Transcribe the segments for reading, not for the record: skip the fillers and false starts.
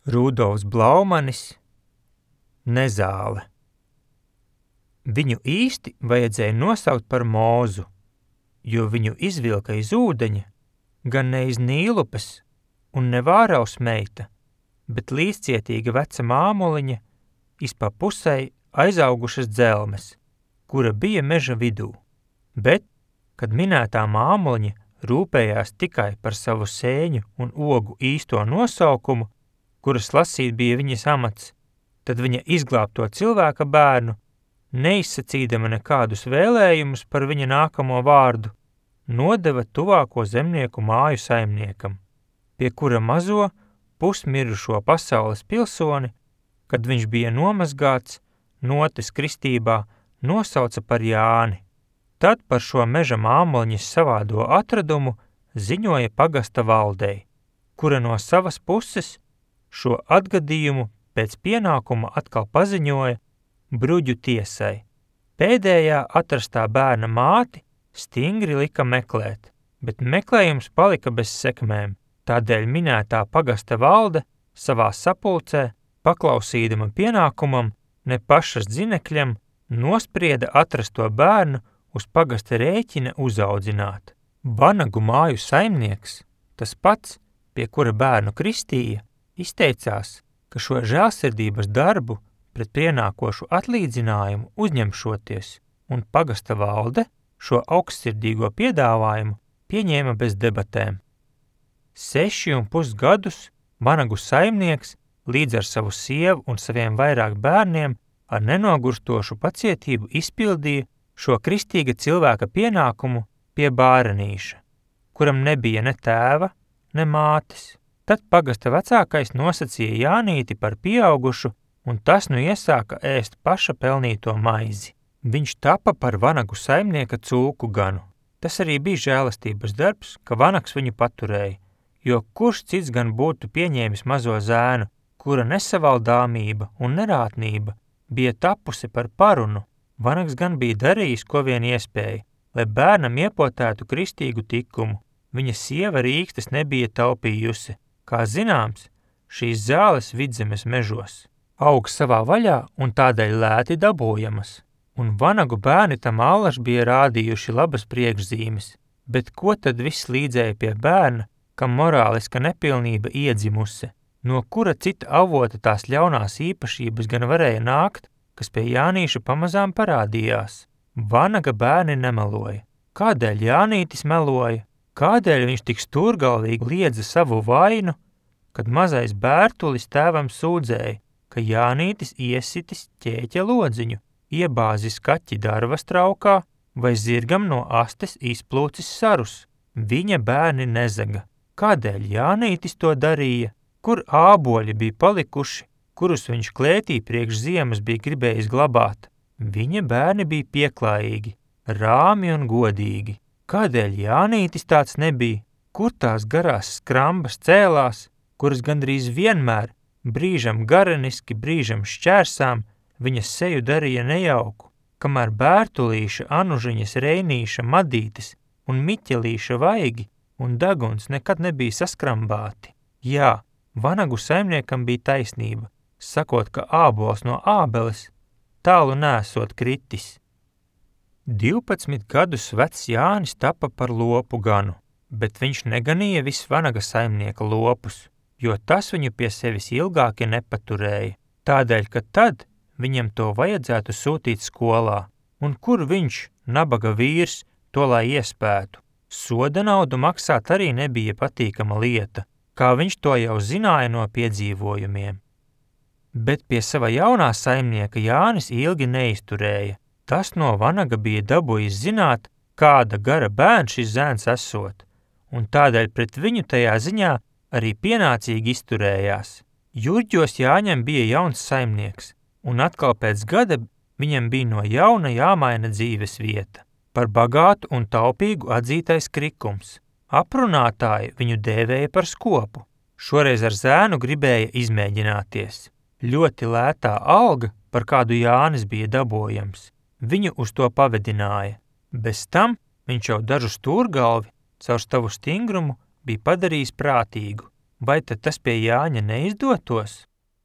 Rudolfs Blaumanis, Nezāle. Viņu īsti vajadzēja nosaukt par Mūzu, jo viņu izvilka iz ūdeņa, gan ne iz Nīlupes un ne Vāraus meita, bet līdzcietīga veca māmuliņa, iz pa pusei aizaugušas dzelmes, kura bija meža vidū. Bet, kad minētā māmuliņa rūpējās tikai par savu sēņu un ogu īsto nosaukumu, kuras lasīt bija viņas amats, tad viņa izglābto cilvēka bērnu, neizsacīdama nekādus vēlējumus par viņa nākamo vārdu, nodeva tuvāko zemnieku māju saimniekam, pie kura mazo, pusmirušo pasaules pilsoni, kad viņš bija nomazgāts, notes kristībā nosauca par Jāni. Tad par šo meža māmuliņas savādo atradumu ziņoja pagasta valdei, kura no savas puses šo atgadījumu pēc pienākuma atkal paziņoja bruģu tiesai. Pēdējā atrastā bērna māti stingri lika meklēt, bet meklējums palika bez sekmēm, tādēļ minētā pagasta valde savā sapulcē, paklausīdama pienākumam, ne pašas dzinekļam, nosprieda atrasto bērnu uz pagasta rēķina uzaudzināt. Vanagu māju saimnieks, tas pats, pie kura bērnu kristīja, izteicās, ka šo žēlsirdības darbu pret pienākošu atlīdzinājumu uzņemšoties, un pagasta valde šo augstsirdīgo piedāvājumu pieņēma bez debatēm. 6,5 gadus vanagu saimnieks līdz ar savu sievu un saviem vairāk bērniem ar nenogurstošu pacietību izpildīja šo kristīga cilvēka pienākumu pie bārenīša, kuram nebija ne tēva, ne mātes. Tad pagasta vecākais nosacīja Jānīti par pieaugušu, un tas nu iesāka ēst paša pelnīto maizi. Viņš tapa par vanagu saimnieka cūku ganu. Tas arī bija žēlastības darbs, ka vanags viņu paturēja, jo kurš cits gan būtu pieņēmis mazo zēnu, kura nesavaldāmība un nerātnība bija tapusi par parunu. Vanags gan bija darījis, ko vien iespēja, lai bērnam iepotētu kristīgu tikumu. Viņa sieva rīkstes nebija taupījusi. Kā zināms, šīs zāles Vidzemes mežos aug savā vaļā un tādēļ lēti dabūjamas, un vanagu bērni tam allaž bija rādījuši labas priekšzīmes, bet ko tad viss līdzēja pie bērna, kam morāliska nepilnība iedzimusi, no kura cita avota tās ļaunās īpašības gan varēja nākt, kas pie Jānīša pamazām parādījās. Vanaga bērni nemeloja. Kādēļ Jānītis meloja? Kādēļ viņš tik stūrgalvīgi liedza savu vainu, kad mazais bērtulis tēvam sūdzēja, ka Jānītis iesitis ķēķa lodziņu, iebāzis kaķi darvas traukā vai zirgam no astes izplūcis sarus? Viņa bērni nezaga. Kādēļ Jānītis to darīja? Kur āboļi bija palikuši, kurus viņš klētī priekš ziemas bija gribējis glabāt? Viņa bērni bija pieklājīgi, rāmi un godīgi. Kādēļ Jānītis tāds nebija? Kur tās garās skrambas cēlās, kuras gandrīz vienmēr, brīžam gareniski, brīžam šķērsām, viņas seju darīja nejauku, kamēr bērtulīša, anužiņas, reinīša, madītes un miķelīša vaigi un daguns nekad nebija saskrambāti? Jā, vanagu saimniekam bija taisnība, sakot, ka ābols no ābeles tālu nesot kritis. 12 gadus vecs Jānis tapa par lopu ganu, bet viņš neganīja visu vanaga saimnieka lopus, jo tas viņu pie sevis ilgāki nepaturēja, tādēļ, ka tad viņam to vajadzētu sūtīt skolā, un kur viņš, nabaga vīrs, to lai iespētu. Soda naudu maksāt arī nebija patīkama lieta, kā viņš to jau zināja no piedzīvojumiem. Bet pie sava jaunā saimnieka Jānis ilgi neizturēja. Tas no vanaga bija dabūjis zināt, kāda gara bērns šis zēns esot, un tādēļ pret viņu tajā ziņā arī pienācīgi izturējās. Jurģos Jāņam bija jauns saimnieks, un atkal pēc gada viņam bija no jauna jāmaina dzīves vieta. Par bagātu un taupīgu atzītais krikums. Aprunātāji viņu dēvēja par skopu. Šoreiz ar zēnu gribēja izmēģināties. Ļoti lētā alga, par kādu Jānis bija dabojams, viņu uz to pavedināja. Bez tam viņš jau dažu stūrgalvi caur savu stingrumu bija padarījis prātīgu. vai tad tas pie Jāņa neizdotos?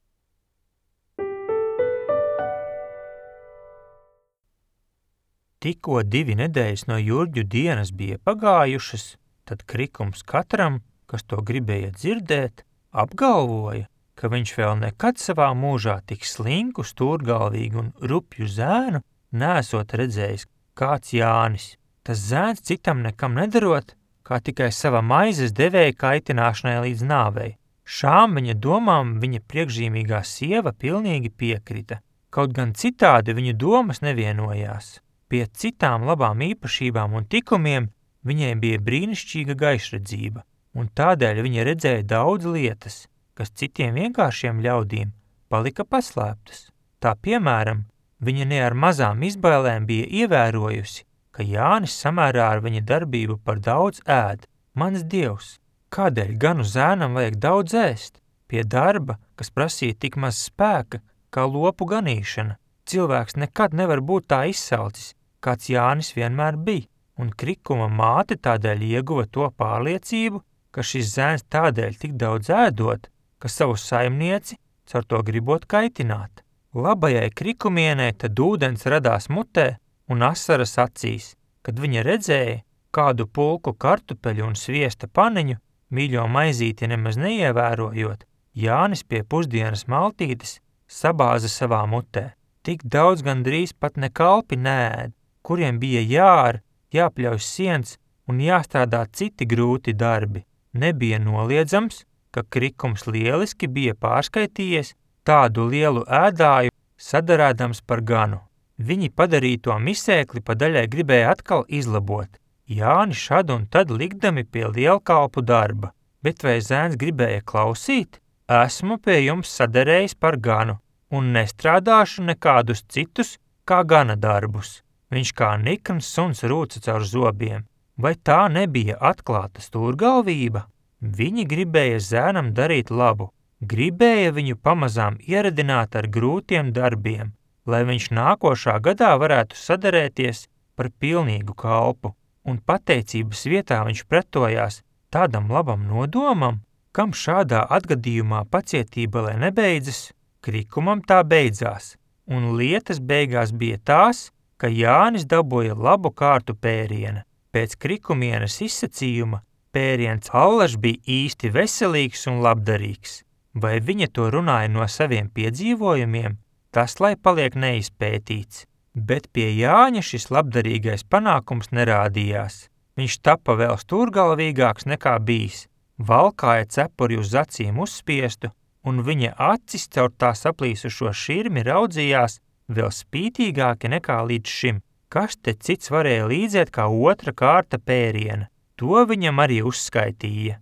Tikko 2 nedēļas no Jurģu dienas bija pagājušas, tad Krikums katram, kas to gribēja dzirdēt, apgalvoja, ka viņš vēl nekad savā mūžā tik slinku, stūrgalvīgu un rupju zēnu neesot redzējis kāds Jānis. Tas zēns citam nekam nedarot, kā tikai sava maizes devēja kaitināšanai līdz nāvei. Šām viņa domām viņa priekšzīmīgā sieva pilnīgi piekrita, kaut gan citādi viņu domas nevienojās. Pie citām labām īpašībām un tikumiem viņai bija brīnišķīga gaišredzība, un tādēļ viņa redzēja daudz lietas, kas citiem vienkāršiem ļaudīm palika paslēptas. Tā piemēram, viņa ne ar mazām izbailēm bija ievērojusi, ka Jānis samērā ar viņa darbību par daudz ēd. Mans Dievs, kādēļ ganu zēnam vajag daudz ēst? Pie darba, kas prasīja tik maz spēka, kā lopu ganīšana, cilvēks nekad nevar būt tā izsalcis, kāds Jānis vienmēr bija, un Krikuma māte tādēļ ieguva to pārliecību, ka šis zēns tādēļ tik daudz ēdot, ka savu saimnieci caur to gribot kaitināt. Labajai Krikumienei tad ūdens radās mutē un asaras acīs, kad viņa redzēja, kādu pulku kartupeļu un sviesta paniņu, mīļo maizīti nemaz neievērojot, Jānis pie pusdienas maltītes sabāza savā mutē. Tik daudz gandrīz pat ne kalpi neēd, kuriem bija jāar, jāpļauj siens un jāstrādā citi grūti darbi. Nebija noliedzams, ka Krikums lieliski bija pārskaitījies tādu lielu ēdāju, sadarēdams par ganu. Viņi padarīto misēkli pa daļai gribēja atkal izlabot. Jāni šad un tad likdami pie lielkalpu darba, bet vai zēns gribēja klausīt? Esmu pie jums sadarējis par ganu un nestrādāšu nekādus citus kā gana darbus. Viņš kā nikns suns rūca caur zobiem. Vai tā nebija atklāta stūrgalvība? Viņi gribēja zēnam darīt labu, gribēja viņu pamazām ieradināt ar grūtiem darbiem, lai viņš nākošā gadā varētu sadarēties par pilnīgu kalpu, un pateicības vietā viņš pretojās tādam labam nodomam, kam šādā atgadījumā pacietība lai nebeidzas, Krikumam tā beidzās, un lietas beigās bija tās, ka Jānis dabūja labu kārtu pēriena. Pēc Krikumienes izsacījuma pēriens allaž bija īsti veselīgs un labdarīgs. Vai viņa to runāja no saviem piedzīvojumiem, tas lai paliek neizpētīts. Bet pie Jāņa šis labdarīgais panākums nerādījās. Viņš tapa vēl stūrgalvīgāks nekā bijis, valkāja cepuri uz acīm uzspiestu, un viņa acis caur tā saplīsušo širmi raudzījās vēl spītīgāki nekā līdz šim. Kas te cits varēja līdzēt kā otra kārta pēriena? To viņam arī uzskaitīja.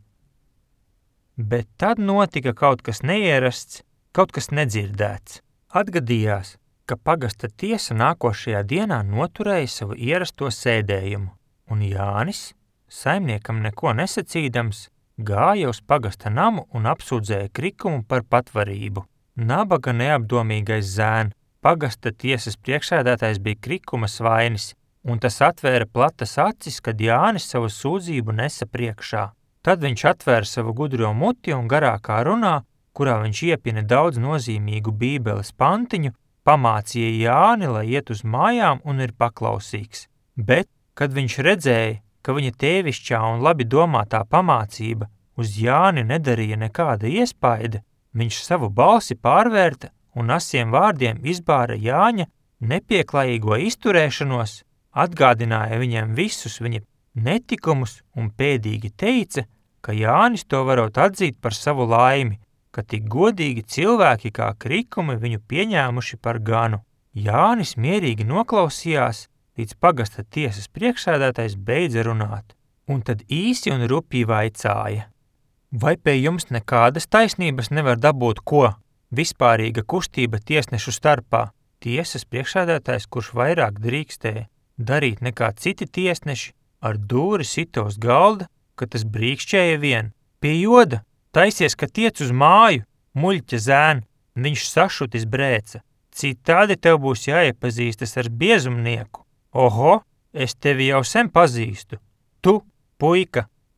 Bet tad notika kaut kas neierasts, kaut kas nedzirdēts. Atgadījās, ka pagasta tiesa nākošajā dienā noturēja savu ierasto sēdējumu, un Jānis, saimniekam neko nesacīdams, gāja uz pagasta namu un apsūdzēja Krikumu par patvarību. Nabaga neapdomīgais zēn, pagasta tiesas priekšsēdētājs bija Krikuma svainis, un tas atvēra platas acis, kad Jānis savu sūdzību nesa priekšā. Tad viņš atvēra savu gudro muti un garākā runā, kurā viņš iepina daudz nozīmīgu bībeles pantiņu, pamācīja Jāni, lai iet uz mājām un ir paklausīgs. Bet, kad viņš redzēja, ka viņa tēvišķā un labi domātā pamācība uz Jāni nedarīja nekāda iespaida, viņš savu balsi pārvērta un asiem vārdiem izbāra Jāņa nepieklājīgo izturēšanos, atgādināja viņam visus viņa netikumus un pēdīgi teica, ka Jānis to varot atzīt par savu laimi, ka tik godīgi cilvēki kā Krikumi viņu pieņēmuši par ganu. Jānis mierīgi noklausījās, līdz pagasta tiesas priekšsēdētājs beidza runāt, un tad īsi un rupji vaicāja. Vai pie jums nekādas taisnības nevar dabūt ko? Vispārīga kustība tiesnešu starpā. Tiesas priekšsēdētājs, kurš vairāk drīkstēja darīt nekā citi tiesneši, ar dūri sita uz galda, ka tas brīkšķēja vien. Pie joda, taisies, ka tiec uz māju, muļķa zēn, viņš sašutis brēca. Citādi tev būs jāiepazīstas ar biezumnieku. Oho, es tevi jau sen pazīstu. Tu, puika,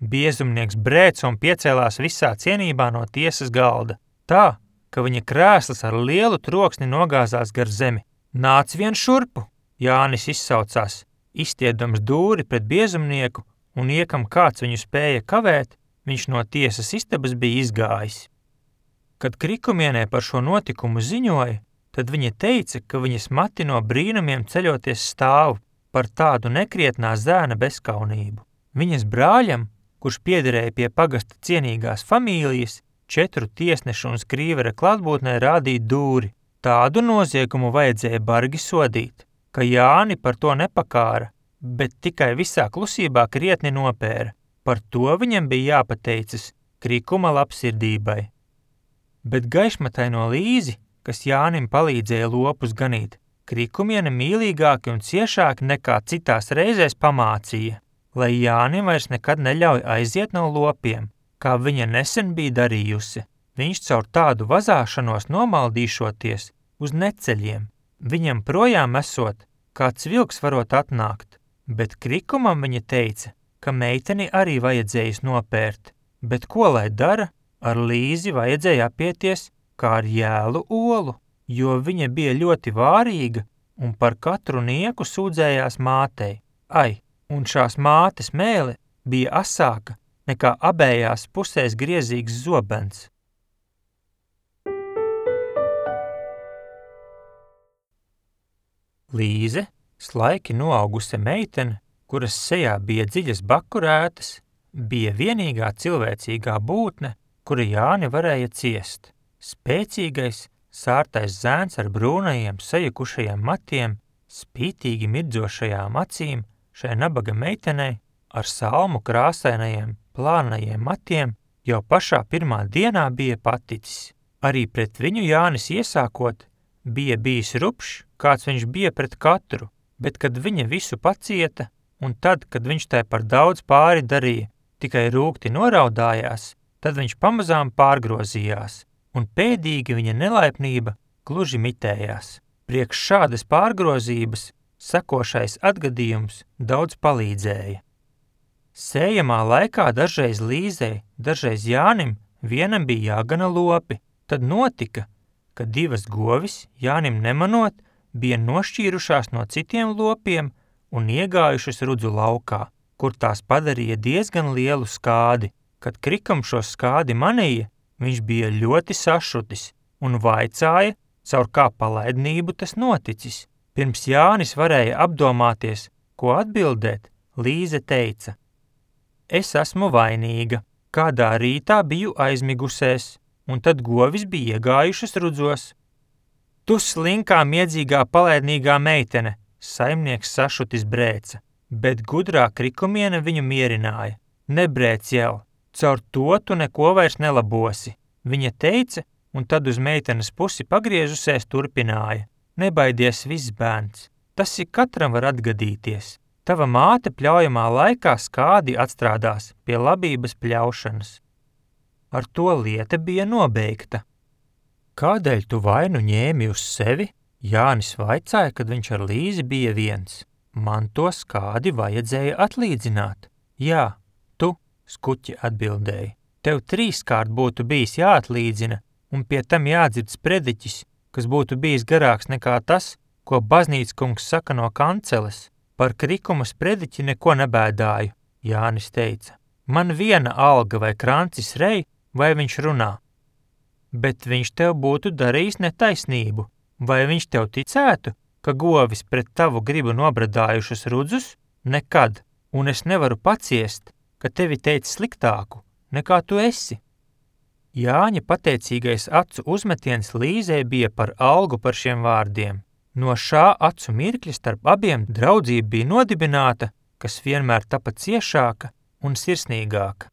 Biezumnieks brēca un piecēlās visā cienībā no tiesas galda, tā, ka viņa krēsls ar lielu troksni nogāzās gar zemi. Nāc vien šurpu, Jānis izsaucās, izstiedams dūri pret biezumnieku, un iekam kāds viņu spēja kavēt, viņš no tiesas istabas bija izgājis. Kad Krikumienē par šo notikumu ziņoja, tad viņa teica, ka viņas mati no brīnumiem ceļoties stāv par tādu nekrietnā zēna bezkaunību. Viņas brāļam, kurš piederēja pie pagasta cienīgās famīlijas, 4 tiesnešu un skrīvera klātbūtnē rādīja dūri. Tādu noziegumu vajadzēja bargi sodīt, ka Jāni par to nepakāra, bet tikai visā klusībā krietni nopēra. Par to viņam bija jāpateicas Krikuma labsirdībai. Bet gaišmataino Līzi, kas Jānim palīdzēja lopus ganīt, Krikumiene mīlīgāki un ciešāki nekā citās reizēs pamācīja, lai Jānim vairs nekad neļauj aiziet no lopiem, kā viņa nesen bija darījusi. Viņš caur tādu vazāšanos nomaldīšoties uz neceļiem, viņam projām esot, kāds vilks varot atnākt, bet Krikumam viņa teica, ka meiteni arī vajadzējis nopērt, bet ko lai dara, ar Līzi vajadzēja apieties kā ar jēlu olu, jo viņa bija ļoti vārīga un par katru nieku sūdzējās mātei. Un šās mātes mēle bija asāka nekā abējās pusēs griezīgs zobens. Līze, slaiki noaugusi meitene, kuras sejā bija dziļas bakurētas, bija vienīgā cilvēcīgā būtne, kura Jāni varēja ciest. Spēcīgais, sārtais zēns ar brūnajiem sajukušajiem matiem, spītīgi mirdzošajām acīm, šai nabaga meitenei ar salmu krāsainajiem, plānajiem matiem jau pašā pirmā dienā bija paticis. Arī pret viņu Jānis iesākot bija bijis rupšs, kāds viņš bija pret katru, bet kad viņa visu pacieta, un tad, kad viņš tai par daudz pāri darīja, tikai rūgti noraudājās, tad viņš pamazām pārgrozījās, un pēdīgi viņa nelaipnība gluži mitējās. Priekš šādas pārgrozības sekošais atgadījums daudz palīdzēja. Sējamā laikā dažreiz Līzei, dažreiz Jānim vienam bija jāgana lopi, tad notika, ka 2 govis, Jānim nemanot, bija nošķīrušās no citiem lopiem un iegājušas rudzu laukā, kur tās padarīja diezgan lielu skādi. Kad Krikam šo skādi manīja, viņš bija ļoti sašutis un vaicāja, caur kā palaidnību tas noticis. Pirms Jānis varēja apdomāties, ko atbildēt, Līze teica: Es esmu vainīga, kādā rītā biju aizmigusies, un tad govis bija iegājušas rudzos. Tu slinkā miedzīgā palaidnīgā meitene, saimnieks sašutis brēca, bet gudrā Krikumiene viņu mierināja. Nebrēc jau, caur to tu neko vairs nelabosi, viņa teica, un tad uz meitenes pusi pagriežusies turpināja. Nebaidies viss bērns, tas ik katram var atgadīties. Tava māte pļaujamā laikā skādi atstrādās pie labības pļaušanas. Ar to lieta bija nobeigta. Kādēļ tu vainu ņēmi uz sevi? Jānis vaicāja, kad viņš ar Līzi bija viens. Man to skādi vajadzēja atlīdzināt. Jā, tu, skuķi atbildēja. Tev 3-kārt būtu bijis jāatlīdzina, un pie tam jādzird sprediķis, kas būtu bijis garāks nekā tas, ko baznīckungs saka no kanceles. Par Krikuma sprediķi neko nebēdāju, Jānis teica. Man viena alga vai krancis rej, vai viņš runā. Bet viņš tev būtu darījis netaisnību, vai viņš tev ticētu, ka govis pret tavu gribu nobradājušas rudzus? Nekad, un es nevaru paciest, ka tevi teica sliktāku, nekā tu esi. Jāņa pateicīgais acu uzmetiens Līzei bija par algu par šiem vārdiem. No šā acu mirkļa starp abiem draudzība bija nodibināta, kas vienmēr tapa ciešāka un sirsnīgāka.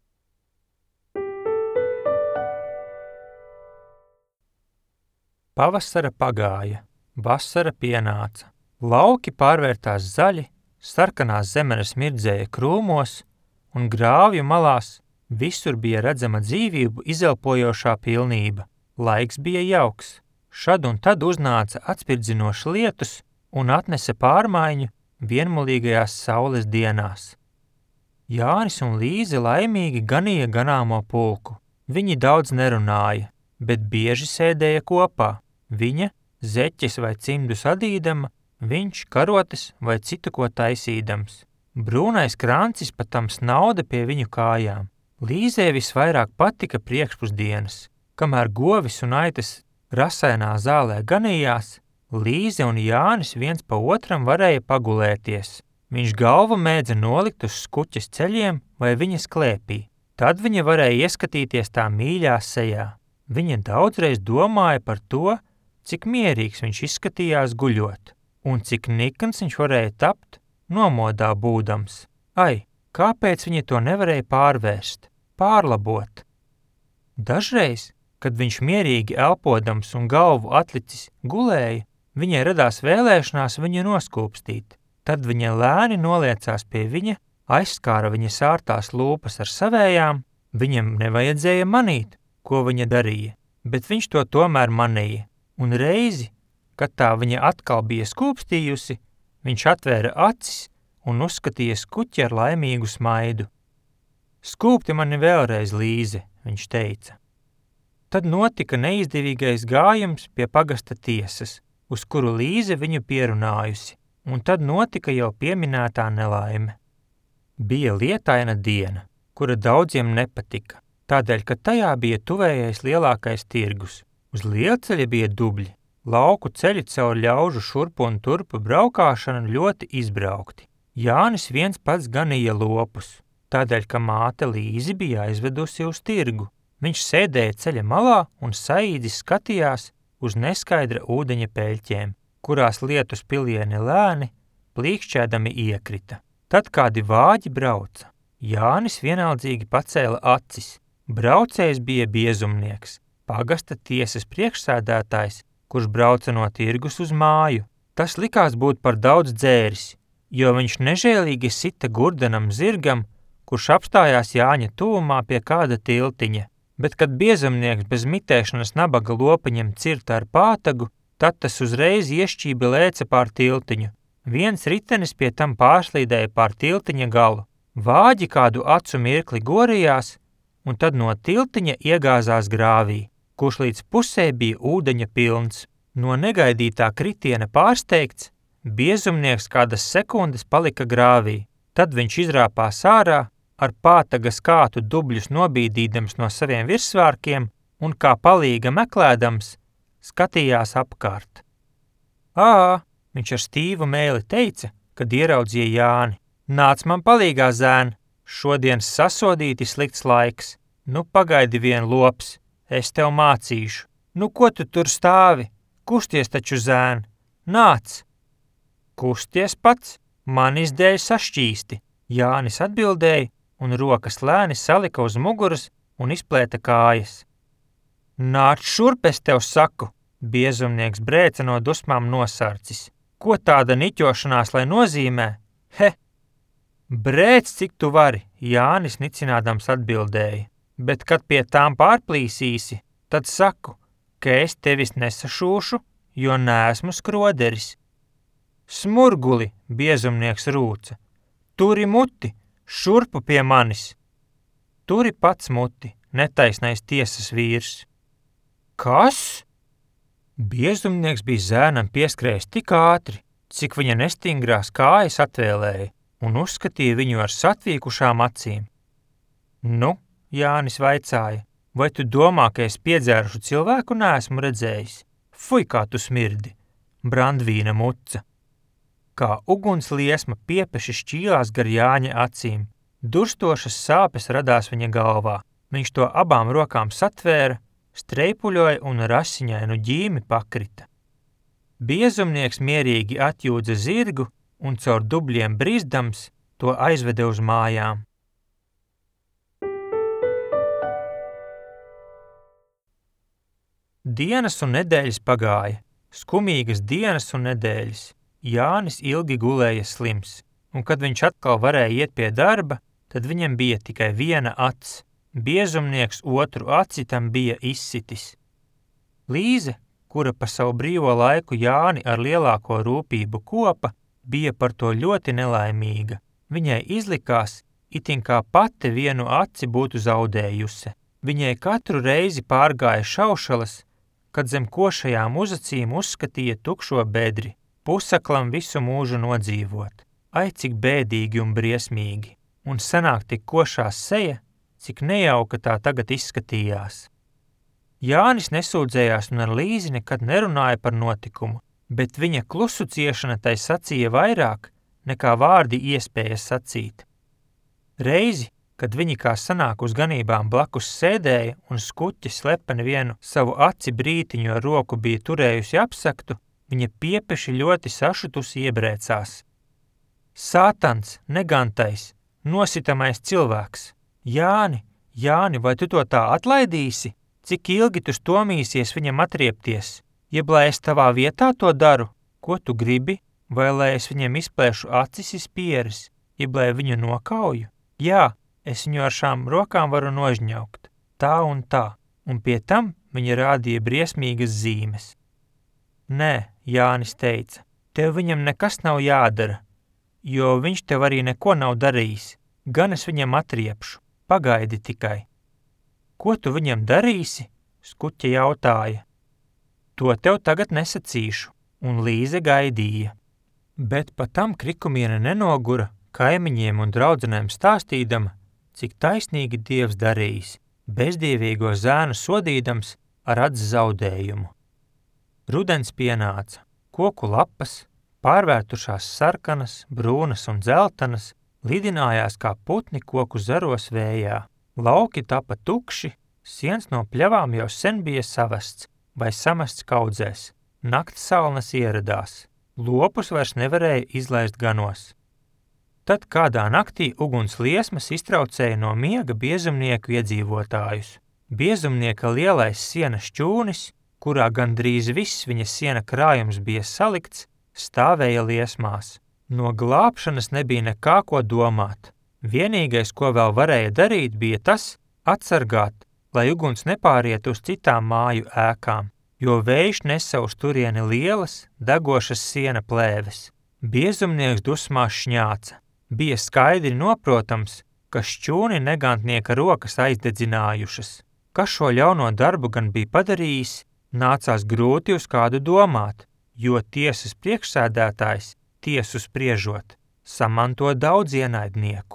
Pavasara pagāja, vasara pienāca. Lauki pārvērtās zaļi, sarkanās zemenes mirdzēja krūmos, un grāvju malās visur bija redzama dzīvību izelpojošā pilnība. Laiks bija jauks. Šad un tad uznāca atspirdzinošs lietus un atnesa pārmaiņu vienmulīgajās saules dienās. Jānis un Līze laimīgi ganīja ganāmo pulku. Viņi daudz nerunāja, bet bieži sēdēja kopā. Viņa zeķes vai cimdus adīdama, viņš karotes vai citu ko taisīdams. Brūnais krancis pa tam snauda pie viņu kājām. Līzē visvairāk patika priekšpusdienas. Kamēr govis un aitas rasainā zālē ganījās, Līze un Jānis viens pa otram varēja pagulēties. Viņš galvu mēdza nolikt uz skuķes ceļiem vai viņas klēpī. Tad viņa varēja ieskatīties tā mīļā sejā. Viņa daudzreiz domāja par to, cik mierīgs viņš izskatījās guļot, un cik nikns viņš varēja tapt nomodā būdams. Ai, kāpēc viņa to nevarēja pārvērst, pārlabot? Dažreiz, kad viņš mierīgi elpodams un galvu atlicis gulēja, viņai radās vēlēšanās viņu noskūpstīt. Tad viņa lēni noliecās pie viņa, aizskāra viņa sārtās lūpas ar savējām. Viņam nevajadzēja manīt, ko viņa darīja, bet viņš to tomēr manīja. Un reizi, kad tā viņa atkal bija skūpstījusi, viņš atvēra acis un uzskatīja skuķi ar laimīgu smaidu. Skūpti mani vēlreiz, Līze, viņš teica. Tad notika neizdevīgais gājums pie pagasta tiesas, uz kuru Līze viņu pierunājusi, un tad notika jau pieminētā nelaime. Bija lietaina diena, kura daudziem nepatika, tādēļ, ka tajā bija tuvējais lielākais tirgus. Uz lielceļa bija dubļi, lauku ceļi caur ļaužu šurpu un turpu braukāšana ļoti izbraukti. Jānis viens pats ganīja lopus, tādēļ, ka māte Līzi bija aizvedusi uz tirgu. Viņš sēdēja ceļa malā un saīdzi skatījās uz neskaidra ūdeņa peļķiem, kurās lietus pilieni lēni, plīkšķēdami iekrita. Tad kādi vāģi brauca. Jānis vienaldzīgi pacēla acis. Braucējs bija biezumnieks, pagasta tiesas priekšsēdētājs, kurš brauca no tirgus uz māju. Tas likās būt par daudz dzēris, jo viņš nežēlīgi sita gurdenam zirgam, kurš apstājās Jāņa tuvumā pie kāda tiltiņa. Bet, kad biezumnieks bez mitēšanas nabaga lopaņam cirta ar pātagu, tad tas uzreiz iešķībi lēca pār tiltiņu. Viens ritenis pie tam pārslīdēja pār tiltiņa galu. Vāģi kādu acu mirkli gorījās, un tad no tiltiņa iegāzās grāvī, kurš līdz pusē bija ūdeņa pilns. No negaidītā kritiena pārsteigts, biezumnieks kādas sekundes palika grāvī. Tad viņš izrāpās ārā, ar pātaga skātu dubļus nobīdīdams no saviem virssvārkiem un kā palīga meklēdams, skatījās apkārt. Viņš ar stīvu mēli teica, kad ieraudzīja Jāni. Nāc man palīgā, zēn, šodien sasodīti slikts laiks. Nu pagaidi vien, lops, es tev mācīšu. Nu ko tu tur stāvi? Kusties taču, zēn, nāc! Kusties pats, manis dēļ sašķīsti, Jānis atbildēja, un rokas lēni salika uz muguras un izplēta kājas. Nāc šurp, es tev saku, biezumnieks brēca no dusmām nosarcis. Ko tāda niķošanās lai nozīmē? Brēc, cik tu vari, Jānis nicinādams atbildēja, bet kad pie tām pārplīsīsi, tad saku, ka es tevis nesašūšu, jo neesmu skroderis. Smurguli, biezumnieks rūca, turi muti, šurpu pie manis. Turi pats muti, netaisnais tiesas vīrs. Kas? Biezumnieks bija zēnam pieskrējis tik ātri, cik viņa nestingrās kājas atvēlēja, un uzskatīja viņu ar satvīkušām acīm. Nu, Jānis vaicāja, vai tu domā, ka es piedzērušu cilvēku neesmu redzējis? Fuj, kā tu smirdi, brandvīna muca. Kā uguns liesma piepeši šķīlās gar Jāņa acīm. Durstošas sāpes radās viņa galvā. Viņš to abām rokām satvēra, streipuļoja un ar asiņainu ģīmi pakrita. Biezumnieks mierīgi atjūdza zirgu un caur dubļiem brīzdams to aizveda uz mājām. Dienas un nedēļas pagāja, skumīgas dienas un nedēļas. Jānis ilgi gulēja slims, un kad viņš atkal varēja iet pie darba, tad viņam bija tikai viena acs. Biezumnieks otru aci tam bija izsitis. Līze, kura pa savu brīvo laiku Jāni ar lielāko rūpību kopa, bija par to ļoti nelaimīga. Viņai izlikās, itin kā pati vienu aci būtu zaudējusi. Viņai katru reizi pārgāja šaušalas, kad zem košajām uzacīm uzskatīja tukšo bedri, pusaklam visu mūžu nodzīvot. Ai, cik bēdīgi un briesmīgi, un sanāk tik košā seja, cik nejauka tā tagad izskatījās. Jānis nesūdzējās un ar Līzi nekad nerunāja par notikumu, bet viņa klusu ciešana tai sacīja vairāk, nekā vārdi iespēja sacīt. Reizi, kad viņi kā sanāk uz ganībām blakus sēdēja un skuķi slepeni vienu savu aci brītiņu ar roku bija turējusi apsaktu, viņa piepeši ļoti sašutusi iebrēcās. Sātans, negantais, nositamais cilvēks! Jāni, vai tu to tā atlaidīsi? Cik ilgi tu stomīsies viņam atriepties? Jeb lai es tavā vietā to daru? Ko tu gribi? Vai lai es viņam izplēšu acis iz pieres? Jeb lai viņu nokauju? Jā, es viņu ar šām rokām varu nožņaukt. Tā, un pie tam viņa rādīja briesmīgas zīmes. Nē, Jānis teica, tev viņam nekas nav jādara, jo viņš tev arī neko nav darījis. Gan es viņam atriepšu, pagaidi tikai. Ko tu viņam darīsi? Skuķe jautāja. To tev tagad nesacīšu, un Līze gaidīja. Bet patam Krikumiene nenogura, kaimiņiem un draudzenēm stāstīdama, cik taisnīgi Dievs darījis, bezdievīgo zēnu sodīdams ar acs zaudējumu. Rudens pienāca, koku lapas, pārvērtušās sarkanas, brūnas un dzeltenas, lidinājās kā putni koku zaros vējā. Lauki tapa tukši, siens no pļavām jau sen bija savests vai samests kaudzēs. Nakts salnas ieradās, lopus vairs nevarēja izlaist ganos. Tad kādā naktī uguns liesmas iztraucēja no miega biezumnieku iedzīvotājus. Biezumnieka lielais sienas šķūnis, kurā gandrīz viss viņa siena krājums bija salikts, stāvēja liesmās. No glābšanas nebija nekā ko domāt. Vienīgais, ko vēl varēja darīt, bija tas atsargāt, lai uguns nepāriet uz citām māju ēkām, jo vējš nesa uz turieni lielas, degošas siena plēves. Biezumnieks dusmās šņāca. Bija skaidri noprotams, ka šķūni negantnieka rokas aizdedzinājušas. Kas šo ļauno darbu gan bija padarījis, nācās grūti uz kādu domāt, jo tiesas priekšsēdētājs, tiesu spriežot, samanto daudz ienaidnieku.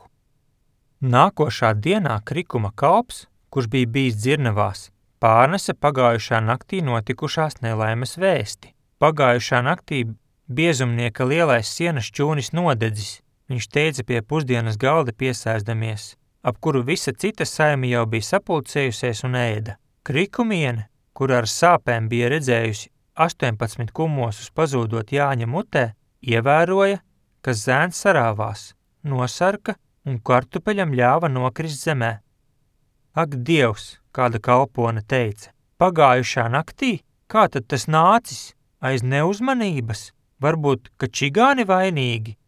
Nākošā dienā Krikuma kalps, kurš bija bijis dzirnavās, pārnesa pagājušā naktī notikušās nelaimes vēsti. Pagājušā naktī biezumnieka lielais sienas šķūnis nodedzis. Viņš teica pie pusdienas galda piesēsdamies, ap kuru visa cita saime jau bija sapulcējusies un ēda. Krikumiene, kur ar sāpēm bija redzējusi 18 kumosus pazūdot Jāņa mutē, ievēroja, ka zēns sarāvās, nosarka un kartupeļam ļāva nokrist zemē. Ak, Dievs, kāda kalpone teica, pagājušā naktī, kā tad tas nācis? Aiz neuzmanības, varbūt, ka čigāni vainīgi?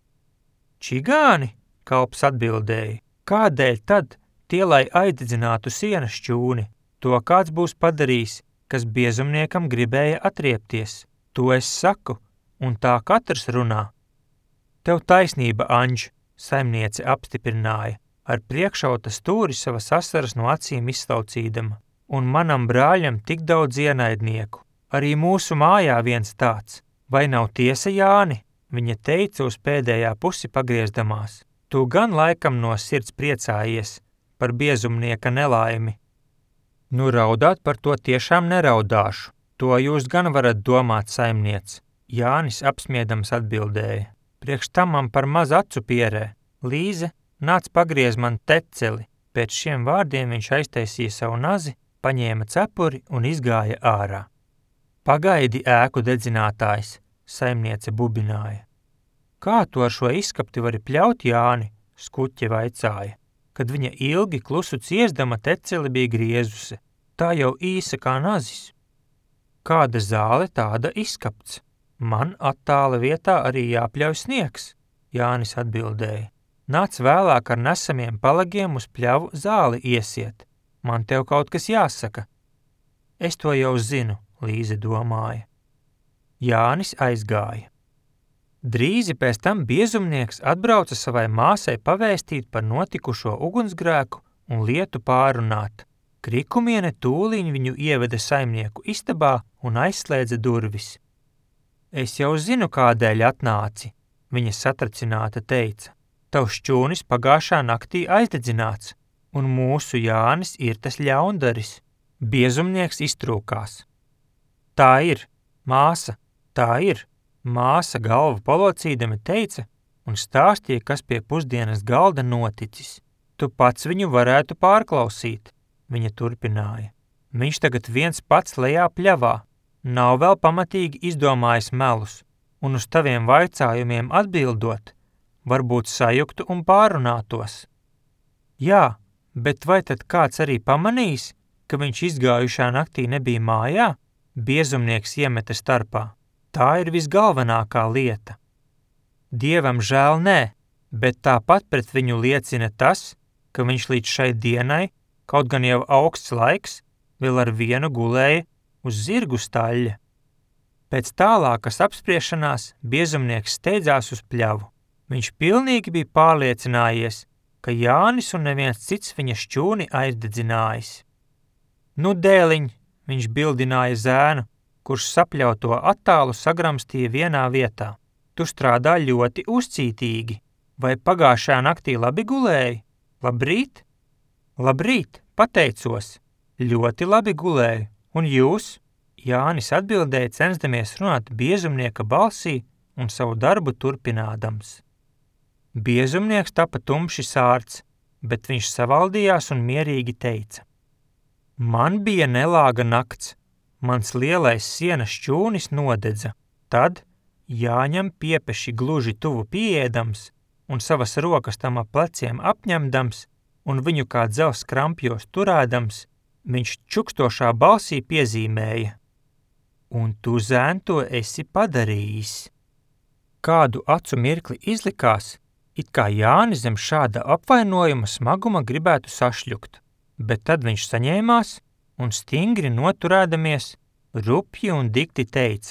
Čigāni, kalps atbildēja, kādēļ tad tie, lai aizdedzinātu sienas šķūni? To kāds būs padarījis, kas biezumniekam gribēja atriepties. To es saku, un tā katrs runā. Tev taisnība, Anģ, saimniece apstiprināja, ar priekšauta stūri savas asaras no acīm izslaucīdama, un manam brāļam tik daudz ienaidnieku. Arī mūsu mājā viens tāds. Vai nav tiesa, Jāni? Viņa teica uz pēdējā pusi pagriezdamās. Tu gan laikam no sirds priecājies par biezumnieka nelaimi. Nu, raudāt par to tiešām neraudāšu. To jūs gan varat domāt, saimniec. Jānis apsmiedams atbildēja. Priekš tam man par maz acu pierē. Līze, nāc pagriez man teceli. Pēc šiem vārdiem viņš aiztaisīja savu nazi, paņēma cepuri un izgāja ārā. Pagaidi, ēku dedzinātājs, saimniece bubināja. Kā tu ar šo izskapti vari pļaut, Jāni? Skuķe vaicāja, kad viņa ilgi klusu ciesdama teceli bija griezusi. Tā jau īsa kā nazis. Kāda zāle, tāda izskapts. Man attāla vietā arī jāpļauj sniegs, Jānis atbildēja. Nāc vēlāk ar nesamiem palagiem uz pļavu zāli iesiet. Man tev kaut kas jāsaka. Es to jau zinu, Līze domāja. Jānis aizgāja. Drīzi pēc tam biezumnieks atbrauca savai māsai pavēstīt par notikušo ugunsgrēku un lietu pārunāt. Krikumiene tūliņ viņu ieveda saimnieku istabā un aizslēdza durvis. Es jau zinu, kādēļ atnāci, viņa satracināta teica. Tavs šķūnis pagājušā naktī aizdedzināts, un mūsu Jānis ir tas ļaundaris. Biezumnieks iztrūkās. Tā ir, māsa, tā ir, māsa galvu palocīdama teica un stāstīja, kas pie pusdienas galda noticis. Tu pats viņu varētu pārklausīt, viņa turpināja. Viņš tagad viens pats lejā pļavā, nav vēl pamatīgi izdomājis melus, un uz taviem vaicājumiem atbildot, varbūt sajuktu un pārunātos. Jā, bet vai tad kāds arī pamanīs, ka viņš izgājušā naktī nebija mājā? Biezumnieks iemeta starpā. Tā ir visgalvenākā lieta. Dievam žēl nē, bet tāpat pret viņu liecina tas, ka viņš līdz šai dienai, kaut gan jau augsts laiks, vēl ar vienu gulēja uz zirgu staļļa. Pēc tālākas apspriešanās biezumnieks steidzās uz pļavu. Viņš pilnīgi bija pārliecinājies, ka Jānis un neviens cits viņa šķūni aizdedzinājis. Nu, dēliņ, viņš bildināja zēnu, kurš sapļauto attālu sagramstīja vienā vietā. Tu strādā ļoti uzcītīgi. Vai pagājušajā naktī labi gulēji? Labrīt? Labrīt, pateicos. Ļoti labi gulēju. Un jūs? Jānis atbildēja, censdamies runāt biezumnieka balsī un savu darbu turpinādams. Biezumnieks tapa tumši sārts, bet viņš savaldījās un mierīgi teica. Man bija nelāga nakts, mans lielais sienas šķūnis nodedza. Tad jāņem piepeši gluži tuvu pieēdams un savas rokas tam ap pleciem apņemdams un viņu kā dzels krampjos turēdams, viņš čukstošā balsī piezīmēja. Un tu, zēn, to esi padarījis. Kādu acu mirkli izlikās, it kā Jānis zem šāda apvainojuma smaguma gribētu sašļukt, bet tad viņš saņēmās un stingri noturēdamies, rupji un dikti teica.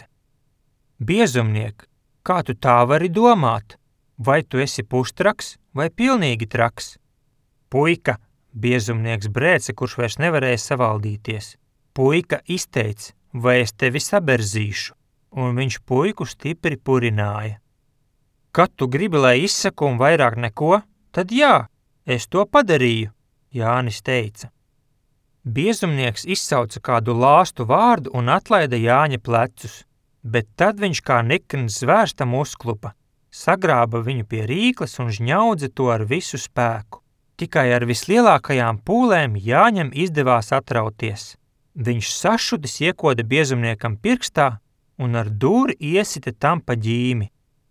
Biezumniek, kā tu tā vari domāt? Vai tu esi pustraks vai pilnīgi traks? Puika, biezumnieks brēce, kurš vairs nevarēja savaldīties. Puika izteica, vai es tevi saberzīšu, un viņš puiku stipri purināja. Kad tu gribi, lai izsaku un vairāk neko, tad jā, es to padarīju, Jānis teica. Biezumnieks izsauca kādu lāstu vārdu un atlaida Jāņa plecus, bet tad viņš kā nikns zvērs tam uzklupa, sagrāba viņu pie rīkles un žņaudza to ar visu spēku. Tikai ar vislielākajām pūlēm Jāņam izdevās atrauties. Viņš sašudis iekoda biezumniekam pirkstā un ar dūri iesita tam pa ģīmi.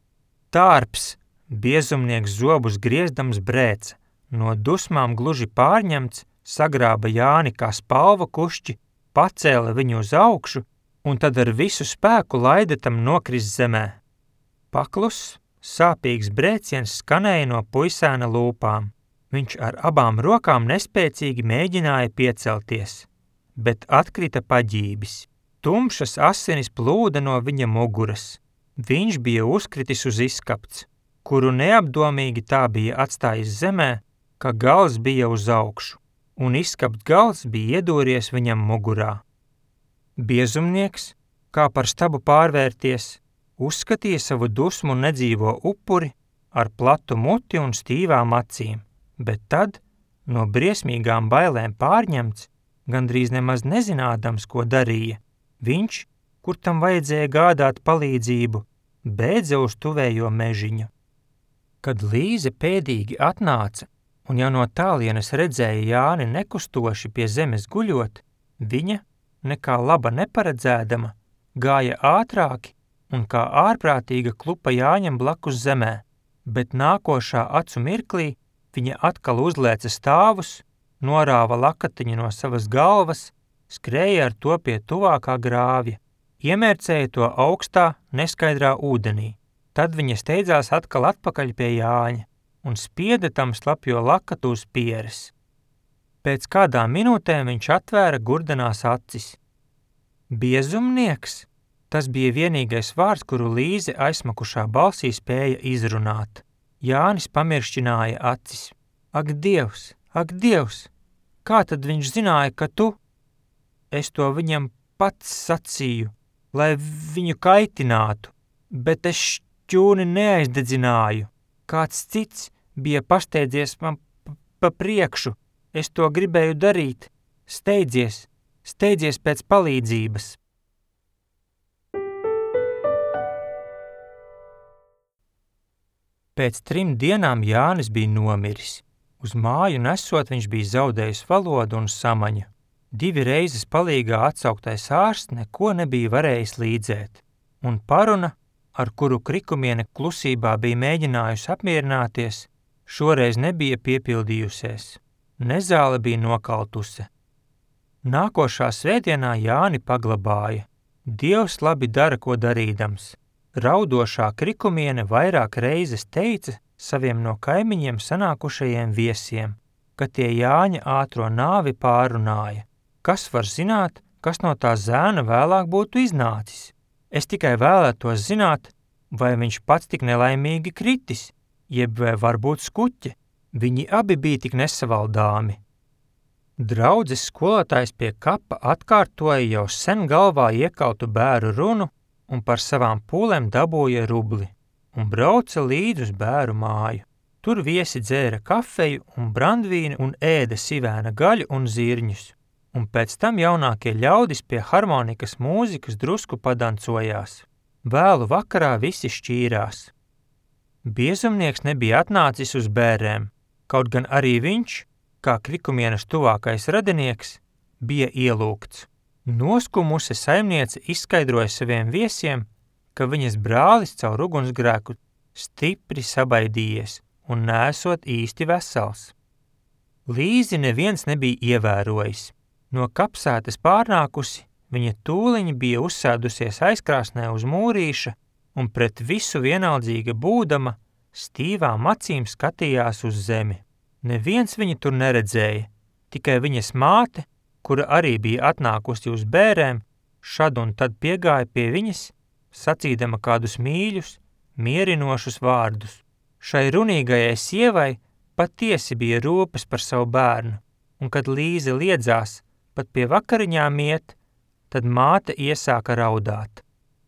Tārps, biezumnieks zobus griezdams brēca, no dusmām gluži pārņemts, sagrāba Jāni kā spalva kušķi, pacēla viņu uz augšu un tad ar visu spēku laida tam nokrist zemē. Paklus, sāpīgs brēciens skanēja no puisēna lūpām. Viņš ar abām rokām nespēcīgi mēģināja piecelties, bet atkrita paģības. Tumšas asinis plūda no viņa muguras. Viņš bija uzkritis uz izskapts, kuru neapdomīgi tā bija atstājis zemē, ka gals bija uz augšu, un izskapts gals bija iedūries viņam mugurā. Biezumnieks, kā par stabu pārvērties, uzskatīja savu dusmu nedzīvo upuri ar platu muti un stīvām acīm, bet tad, no briesmīgām bailēm pārņemts, gandrīz nemaz nezinādams, ko darīja, viņš, kur tam vajadzēja gādāt palīdzību, bēdza uz tuvējo mežiņu. Kad Līze pēdīgi atnāca un jau no tālienes redzēja Jāni nekustoši pie zemes guļot, viņa, nekā laba neparedzēdama, gāja ātrāki un kā ārprātīga klupa Jāņam blakus zemē, bet nākošā acu mirklī viņa atkal uzlēca stāvus, norāva lakatiņu no savas galvas, skrēja ar to pie tuvākā grāvja, iemērcēja to augstā, neskaidrā ūdenī. Tad viņa steidzās atkal atpakaļ pie Jāņa un spieda tam slapjo lakatu uz pieres. Pēc kādām minūtēm viņš atvēra gurdenās acis. Biezumnieks, Tas bija vienīgais vārds, kuru Līze aizsmakušā balsī spēja izrunāt. Jānis pamiršķināja acis. Ak, Dievs, kā tad viņš zināja, ka tu? Es to viņam pats sacīju, lai viņu kaitinātu, bet es šķūni neaizdedzināju. Kāds cits bija pasteidzies man pa priekšu, es to gribēju darīt. Steidzies pēc palīdzības. Pēc 3 dienām Jānis bija nomiris. Uz māju nesot viņš bija zaudējis valodu un samaņu. 2 reizes palīgā atsauktais ārsts neko nebija varējis līdzēt, un paruna, ar kuru Krikumiene klusībā bija mēģinājusi apmierināties, šoreiz nebija piepildījusies. Nezāle bija nokaltuse. Nākošā svētdienā Jāni paglabāja. Dievs labi dara, ko darīdams. Raudošā Krikumiene vairāk reizes teica saviem no kaimiņiem sanākušajiem viesiem, ka tie Jāņa ātro nāvi pārunāja. Kas var zināt, kas no tā zēna vēlāk būtu iznācis? Es tikai vēlētos zināt, vai viņš pats tik nelaimīgi kritis, jeb vai varbūt skuķe. Viņi abi bija tik nesavaldāmi. Draudzes skolotājs pie kapa atkārtoja jau sen galvā iekaltu bēru runu un par savām pūlēm dabūja rubli un brauca līdz uz bēru māju. Tur viesi dzēra kafeju un brandvīnu un ēda sivēna gaļu un zirņus, un pēc tam jaunākie ļaudis pie harmonikas mūzikas drusku padancojās. Vēlu vakarā visi šķīrās. Biezumnieks nebija atnācis uz bērēm, kaut gan arī viņš, kā Krikumienes tuvākais radinieks, bija ielūgts. Noskumusi saimniece izskaidroja saviem viesiem, ka viņas brālis caur ugunsgrēku stipri sabaidījies un neesot īsti vesels. Līzi neviens nebija ievērojis. No kapsētas pārnākusi, viņa tūliņi bija uzsēdusies aizkrāsnē uz mūrīša un pret visu vienaldzīga būdama stīvām acīm skatījās uz zemi. Neviens viņu tur neredzēja, tikai viņas māte, kura arī bija atnākusi uz bērēm, šad un tad piegāja pie viņas, sacīdama kādus mīļus, mierinošus vārdus. Šai runīgajai sievai patiesi bija rūpes par savu bērnu, un kad Līze liedzās pat pie vakariņām iet, tad māte iesāka raudāt.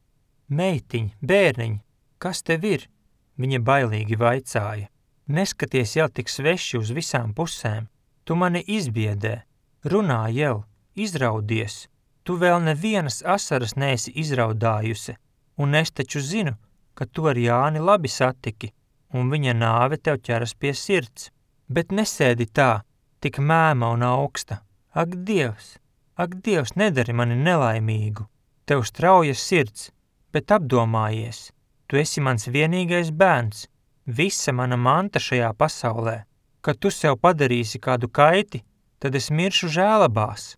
Meitiņ, bērniņ, kas tev ir? Viņa bailīgi vaicāja. Neskaties jau tik sveši uz visām pusēm, tu mani izbiedē, runā jau, izraudies, tu vēl nevienas asaras neesi izraudājusi, un es taču zinu, ka tu ar Jāni labi satiki, un viņa nāve tev ķeras pie sirds, bet nesēdi tā, tik mēma un augsta. Ak, Dievs, nedari mani nelaimīgu, tev straujas sirds, bet apdomājies, tu esi mans vienīgais bērns, visa mana manta šajā pasaulē. Kad tu sev padarīsi kādu kaiti, tad es miršu žēlabās.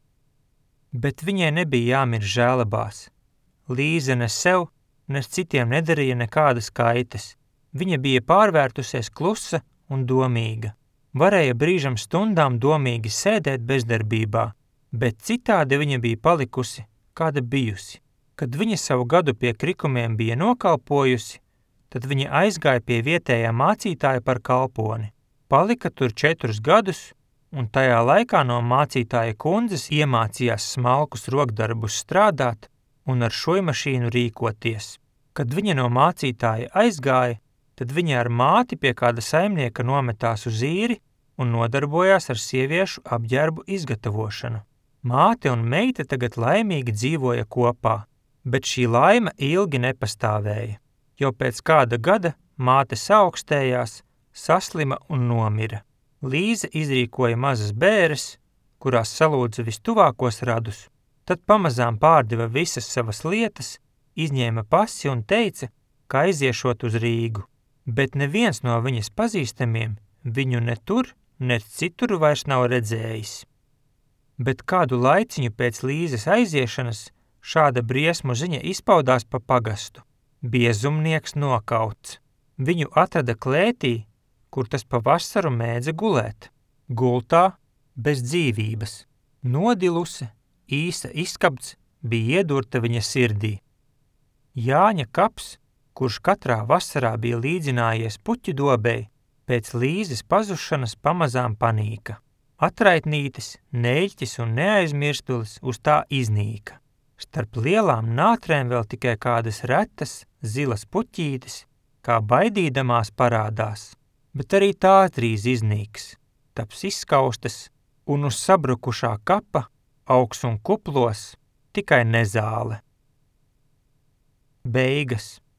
Bet viņai nebija jāmirst žēlabās. Līze ne sev, ne citiem nedarīja nekādas kaitas. Viņa bija pārvērtusies klusa un domīga. Varēja brīžam stundām domīgi sēdēt bezdarbībā, bet citādi viņa bija palikusi, kāda bijusi. Kad viņa savu gadu pie Krikumiem bija nokalpojusi, tad viņa aizgāja pie vietējā mācītāja par kalponi. Palika tur 4 gadus, un tajā laikā no mācītāja kundzes iemācījās smalkus rokdarbus strādāt un ar šojmašīnu rīkoties. Kad viņa no mācītāja aizgāja, tad viņa ar māti pie kāda saimnieka nometās uz īri un nodarbojās ar sieviešu apģērbu izgatavošanu. Māte un meita tagad laimīgi dzīvoja kopā, bet šī laime ilgi nepastāvēja. Jau pēc kāda gada māte saaugstējās, saslima un nomira. Līze izrīkoja mazas bēres, kurās salūdza vistuvākos radus, tad pamazām pārdeva visas savas lietas, izņēma pasi un teica, ka aiziešot uz Rīgu, bet neviens no viņas pazīstamiem viņu ne tur, ne citur vairs nav redzējis. Bet kādu laiciņu pēc Līzes aiziešanas šāda briesmu ziņa izpaudās pa pagastu. Biezumnieks nokauts. Viņu atrada klētī, kur tas pa vasaru mēdza gulēt. Gultā, bez dzīvības. Nodiluse, īsa izskapts bija iedurta viņa sirdī. Jāņa kaps, kurš katrā vasarā bija līdzinājies puķu dobei, pēc Līzes pazušanas pamazām panīka. Atraitnītis, neļķis un neaizmirstulis uz tā iznīka. Starp lielām nātrēm vēl tikai kādas retas, zilas puķītes, kā baidīdamās parādās, bet arī tās drīz iznīks, taps izskaustas, un uz sabrukušā kapa, augs un kuplos, tikai nezāle. Beigas.